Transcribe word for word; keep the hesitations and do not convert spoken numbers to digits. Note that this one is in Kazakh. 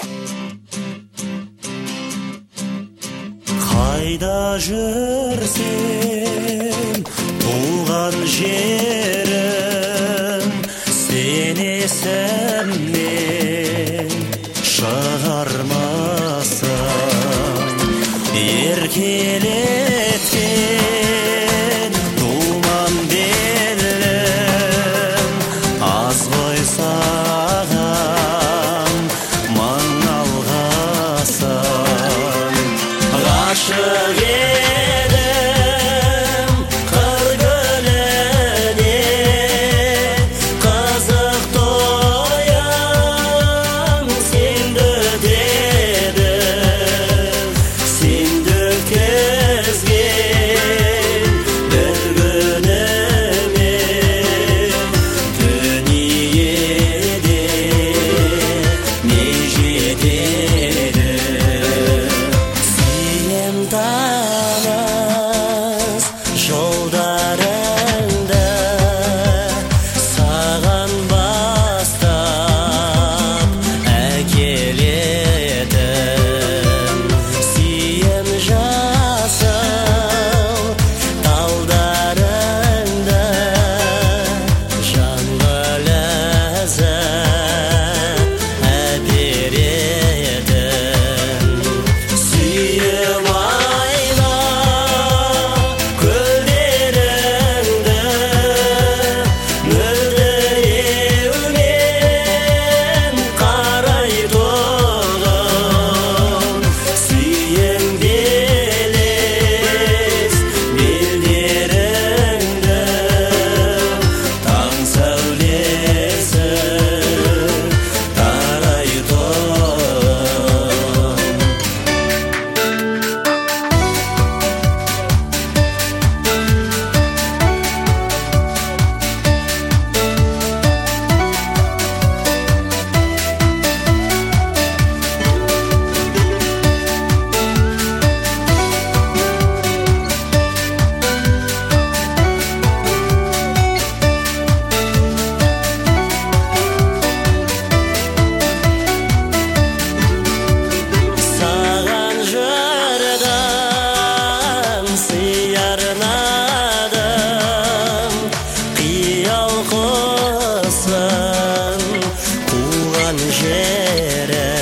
Қайда жүрсем, туған жерім, сен есімнен шығармасам, еркелеткен думан белім, аз ғой саған мың алғасам. Ғашық едім қыр гүліне, қызық тоям сенді дедім, сенді өткізген бір күніме дүниеде не жетеді. Таныс жолдарыңды саған бастап әкелетін, сүйем жасыл талдарыңды жанға ләззат әперетін. Сүйем қиял құсын қуған жерім.